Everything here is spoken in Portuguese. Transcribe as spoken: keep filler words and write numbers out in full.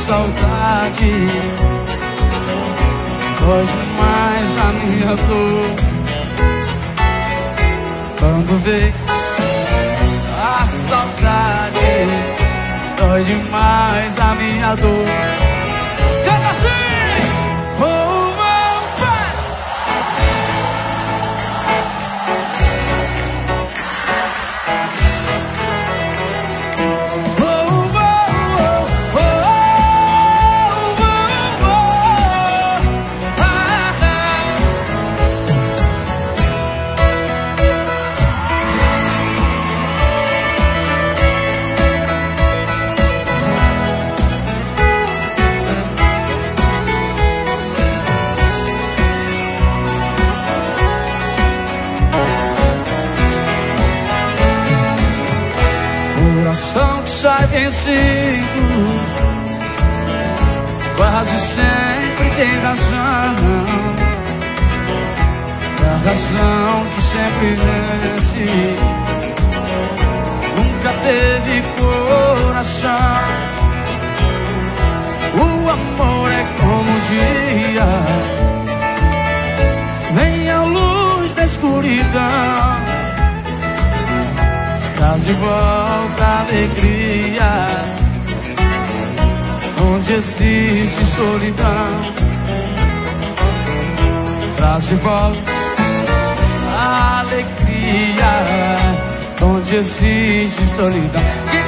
saudade dói demais a minha dor. Quando vê a saudade dói demais a minha dor. Canta assim! Oh, oh, pai! Oh, oh, oh, oh, oh, oh, oh, ah, ah. Coração que sai vencido quase sempre tem razão. A razão que sempre vence nunca teve coração. O amor é como o dia, vem a luz da escuridão, traz de volta a alegria onde existe solidão. Traz de volta a alegria onde existe solidão.